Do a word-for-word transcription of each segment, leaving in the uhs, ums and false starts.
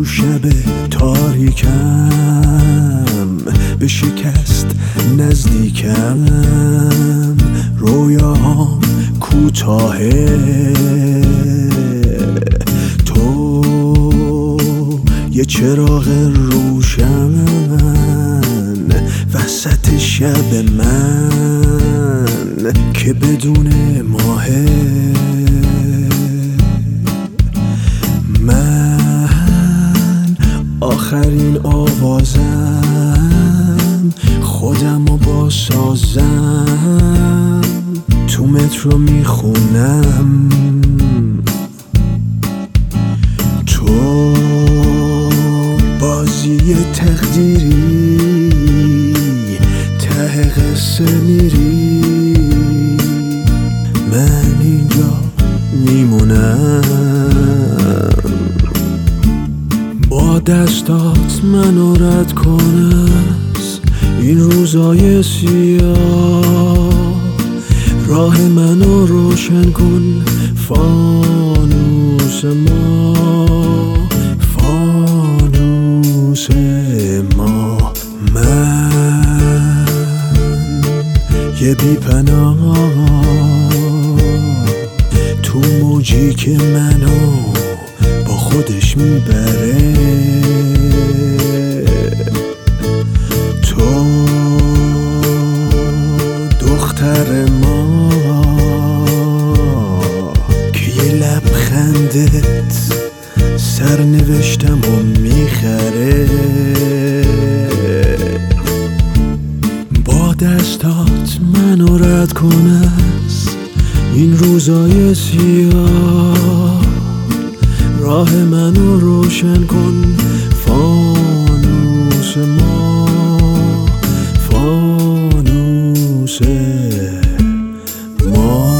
تو شب تاریکم به شکست نزدیکم، رویاهام کوتاهه، تو یه چراغ روشن وسط شب من که بدون ماهه. من آخرین آوازم، خودمو باسازم، تو مترو میخونم، تو بازی تقدیری ته قصه میری، من اینجا میمونم. با دستات منو رد کن از این روزای سیاه، راه منو روشن کن فانوس ما، فانوس ما. من یه بی پناه تو موجی که منو با خودش میبره، تو دختر ما که یه لبخندت سرنوشتم و میخره. با دستات منو رد کن از این روزای سیاه، راه منو روشن کن فانوس ما، فانوس ما.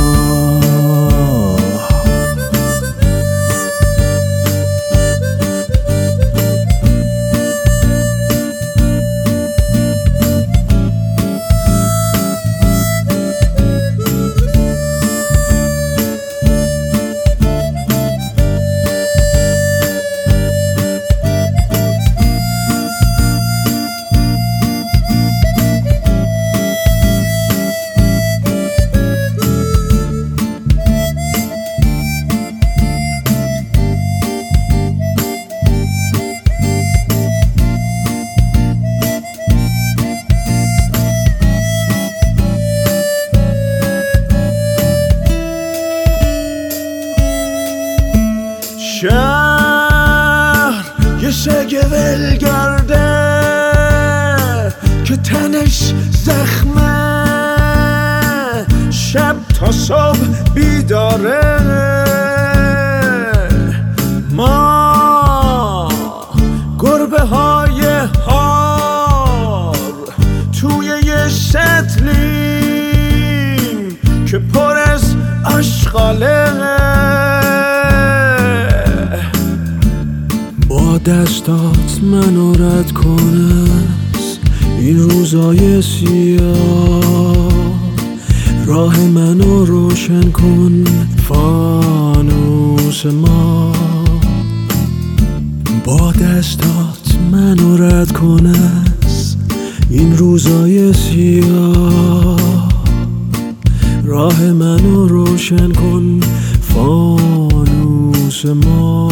شهر یه سگ ولگرده که تنش زخمه، شب تا صبح بیداره. ما گربه های هار توی یه سطلیم که پر از آشغاله. با دستات منو رد کن از این روزای سیاه، راه منو روشن کن فانوس ما. با دستات منو رد کن از این روزای سیاه، راه منو روشن کن فانوس ما.